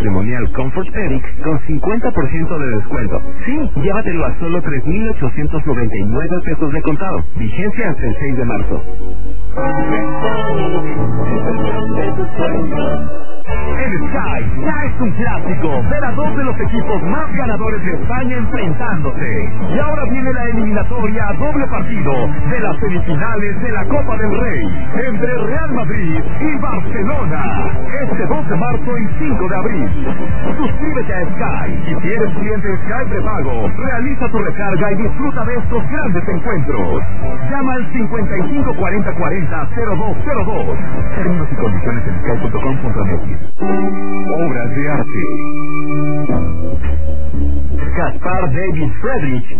matrimonial Comfort Eric con 50% de descuento. Sí, llévatelo a solo 3,899 pesos de contado. Vigencia hasta el 6 de marzo. El Sky ya es un clásico. Ver a dos de los equipos más ganadores de España enfrentándose. Y ahora viene la eliminatoria a doble partido de las semifinales de la Copa del Rey entre Real Madrid y Barcelona. Este 2 de marzo y 5 de abril. Suscríbete a Sky y si eres cliente Sky prepago, realiza tu recarga y disfruta de estos grandes encuentros. Llama al 55 40 40 0202. Términos y condiciones en sky.com.mx. Obras de arte. Gaspar David Friedrich